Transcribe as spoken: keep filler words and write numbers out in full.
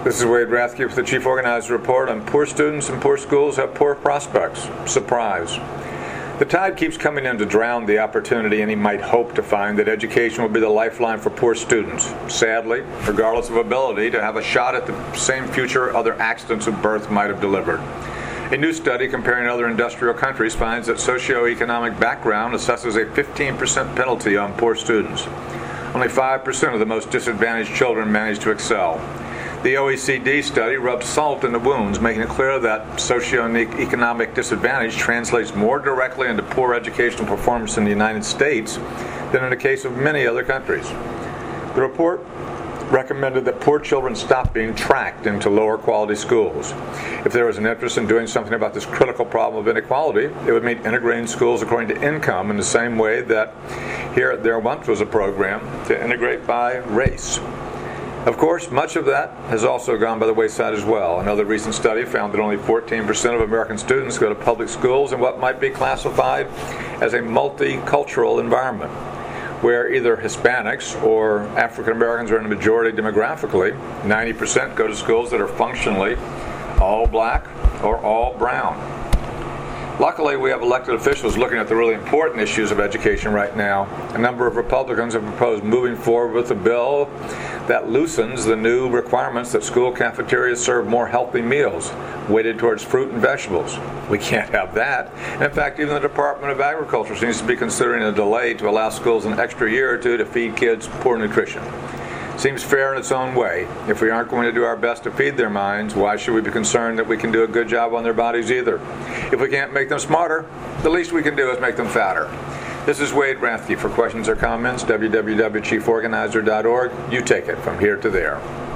This is Wade Rathke with the Chief Organizer Report on poor students and poor schools have poor prospects. Surprise. The tide keeps coming in to drown the opportunity any might hope to find that education will be the lifeline for poor students, sadly, regardless of ability to have a shot at the same future other accidents of birth might have delivered. A new study comparing other industrial countries finds that socioeconomic background assesses a fifteen percent penalty on poor students. Only five percent of the most disadvantaged children manage to excel. The O E C D study rubs salt in the wounds, making it clear that socioeconomic disadvantage translates more directly into poor educational performance in the United States than in the case of many other countries. The report recommended that poor children stop being tracked into lower quality schools. If there was an interest in doing something about this critical problem of inequality, it would mean integrating schools according to income in the same way that here there once was a program to integrate by race. Of course, much of that has also gone by the wayside as well. Another recent study found that only fourteen percent of American students go to public schools in what might be classified as a multicultural environment, where either Hispanics or African Americans are in the majority demographically. ninety percent go to schools that are functionally all black or all brown. Luckily, we have elected officials looking at the really important issues of education right now. A number of Republicans have proposed moving forward with a bill that loosens the new requirements that school cafeterias serve more healthy meals, weighted towards fruit and vegetables. We can't have that. And in fact, even the Department of Agriculture seems to be considering a delay to allow schools an extra year or two to feed kids poor nutrition. Seems fair in its own way. If we aren't going to do our best to feed their minds, why should we be concerned that we can do a good job on their bodies either? If we can't make them smarter, the least we can do is make them fatter. This is Wade Rathke. For questions or comments, w w w dot chief organizer dot org. You take it from here to there.